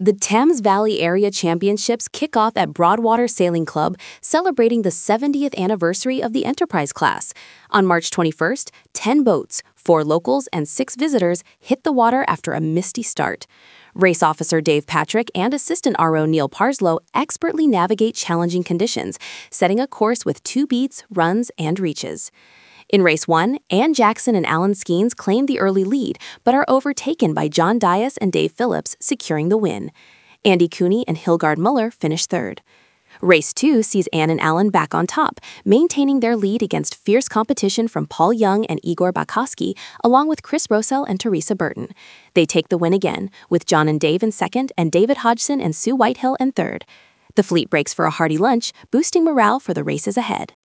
The Thames Valley Area Championships kick off at Broadwater Sailing Club, celebrating the 70th anniversary of the Enterprise class. On March 21st, 10 boats, 4 locals and 6 visitors, hit the water after a misty start. Race officer Dave Patrick and assistant RO Neil Parslow expertly navigate challenging conditions, setting a course with 2 beats, runs, and reaches. In Race 1, Ann Jackson and Alan Skeens claim the early lead, but are overtaken by John Dias and Dave Phillips, securing the win. Andy Cooney and Hilgard Muller finish third. Race 2 sees Ann and Alan back on top, maintaining their lead against fierce competition from Paul Young and Igor Bakoski, along with Chris Rosell and Teresa Burton. They take the win again, with John and Dave in second and David Hodgson and Sue Whitehill in third. The fleet breaks for a hearty lunch, boosting morale for the races ahead.